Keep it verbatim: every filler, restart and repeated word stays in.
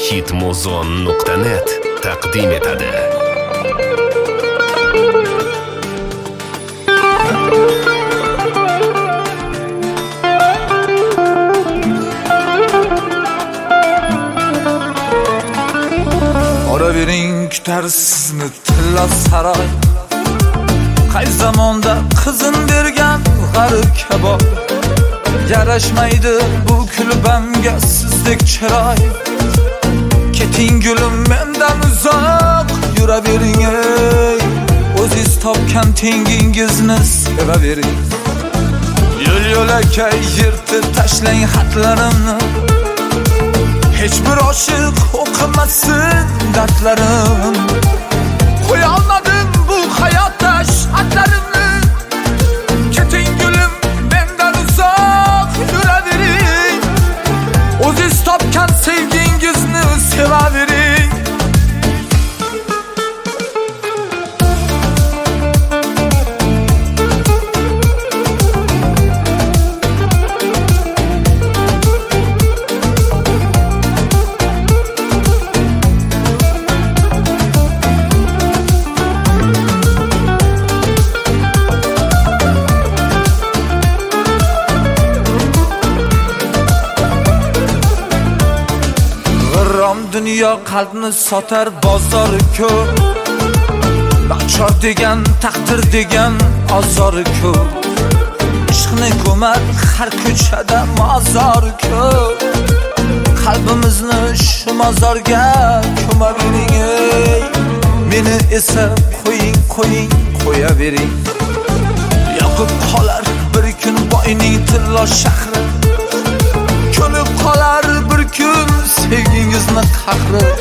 hitmuzon nuqta net taqdim etadi. Oravering kutar sizni tilla saroy, qay zamonda qizin bergan g'arib kabob. Yarashmaydi bu kulbamga sizdek chiroy. Keting gulim mendan uzoq yuravering ey, o'zingiz topgan tengingizni sevavering. Yo'l yo'lakay yirtib tashlang xatlarimni, hech bir oshiq o'qimasin dardlarim. Qo'ya olmadim bu hayotda shartlarimni. Keting gulim mendan uzoq yuravering, o'zingiz topgan sevgingizni sevavering. Dünya qalbni sotar bozori ko'p. Bachor degan taqdir degan azori ko'p. Ishqni ko'mar har ko'chada mozor ko'p. Qalbimizni shu mozorga ko'mavering ey, meni esa qo'ying qo'ying qo'yavering. Yoqib qolar bir kun boyning tilla shahri, ko'mib qolar bir kun sevgingizni qahri.